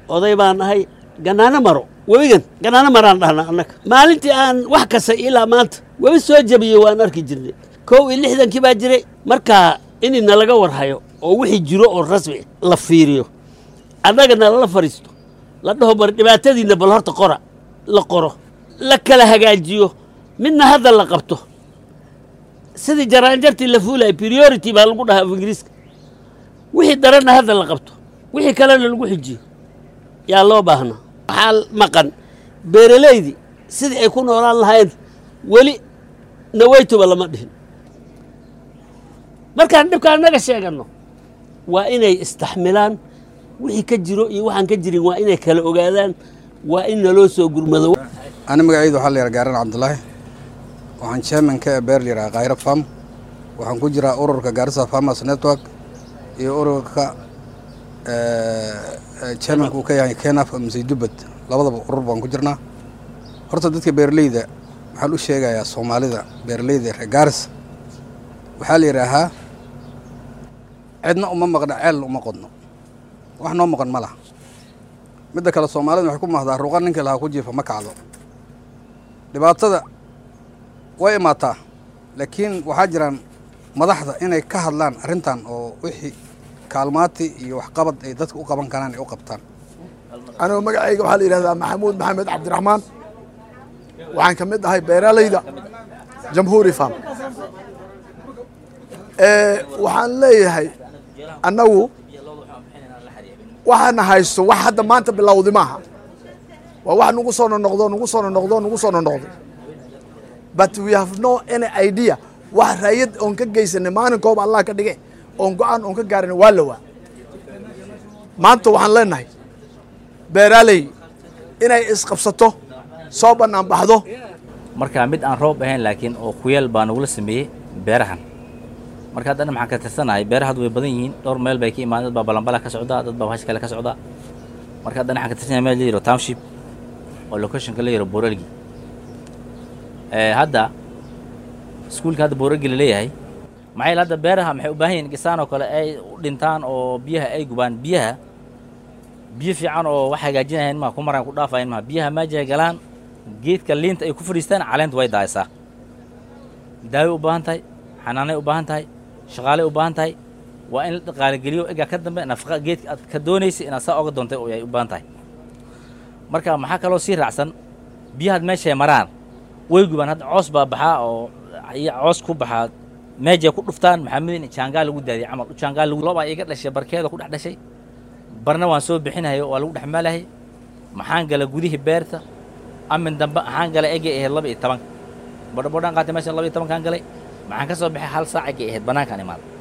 oday baan ahay ganaana maro webigan ganaana maraan dhahna annaka maalintii aan wax kasay ilaa maanta webi soo jabiyey waan arki jirnay 61 baa jiray markaa inina laga warhayo oo wixii jiro oo rasmi la fiiriyo annagana la fariisto la dhaho bar dhibaatadiina bal horta qora la qoro la kala hagaajiyo midna hadda la qabto sidii jaraanjartii la fuulay priority baa lagu dhahaa Ingiriiska wixii darana hadda la qabto wixii kalena lagu xijiyo yaa loo baahna xal maqan beeralaydi sidii ay ku noolaan lahayn wali nawaytuba lama dhihin markaan dhibka anaga sheegano waa inay istaxmilaan wixii ka jiro iyo waxaan ka jirin waa inay kala ogaadaan waa in loo soo gurmado أنا مقعد وحلي رجارن عبد الله وعن شامن كبيرلي رغير فام وعن كجرا أورك جارسا فاماس نتورك يورك شامن كوكا يعني كنا في مسجدبت لابد أورب عن كجرنا هرت دتك بيرلي ده حلو شيء يا صومالي ده بيرلي ده رجارس وحلي رها عندنا مقدع عل ومقدنا وإحنا مقدنا ملا مدة كلا صومالي نحكم هذا الرقان إنك لها كوجي فمكعلو dhibaatada way imaataa laakiin waxa jiraan madaxda inay ka hadlaan arintan oo wixii kaalmaati iyo wax qabad ay dadku u qaban karaan ay u qabtaan anoo magacayga waxa la yiraahdaa Maxamuud Maxamed Cabdiraxmaan waxaan ka mid ahay beeralayda Jamhuuri Farm waxaan leeyahay annagu waxaan haysto wax hadda maanta bilowday maaha wax nagu soo noqdo but we have no any idea wax raayad on ka geysanay maalin koob Allah ka dhigay on go'aan on ka gaarin walawa maanta waxaan leenahay beeralay inay isqabsato soo banaan baxdo marka mid aan roob ahayn laakiin oo khuyal baan ugu sameeyay beerahan marka hadana maxaan ka tirsanahay beeraha way badan yihiin dhowr meel bay ka imaadeen dad balanbala ka socda dad baa wax kale ka socda marka hadana waxaan ka tirsanahay meel jiro township oo location kale yaro Booralgi hadda iskuulka hadda Booralgi leeyahay maxay hadda beeraha maxay u baahan yihiin gisaan oo kale ay u dhintaan oo biyaha ay gubaan biyo fiican oo wax hagaajinayeen ma ku maraan ku dhaafayeen ma biyaha ma jeegalaan geedka liinta ay ku fadhiistaan caleent way daaysaa daawo u baahan tahay xanaanay u baahan tahay shaqaale u baahan tahay waa in la dhaqaale geliyo iga ka dambe nafaqa geedka aad ka doonaysa inaad saa uga doontay oo ay u baahan tahay marka maxaa kaloo sii raacsan biyaha meesha maraan way gubaan hadda coos baa baxaa oo coos ku baxaa meesha ku dhuftaan maxamedin jaangaal lagu daadiyay camal jaangaal lagu looba iga dhashay barkeeda ku dhashay barna waan soo bixinayo oo lagu dhaxmaalahay maxaan gala gudihi beerta amin dambe maxaan gala eegay 12 badhan qaatay meesha 12 kan galay maxaan ka soo bixay hal saac eegay banaanka imaad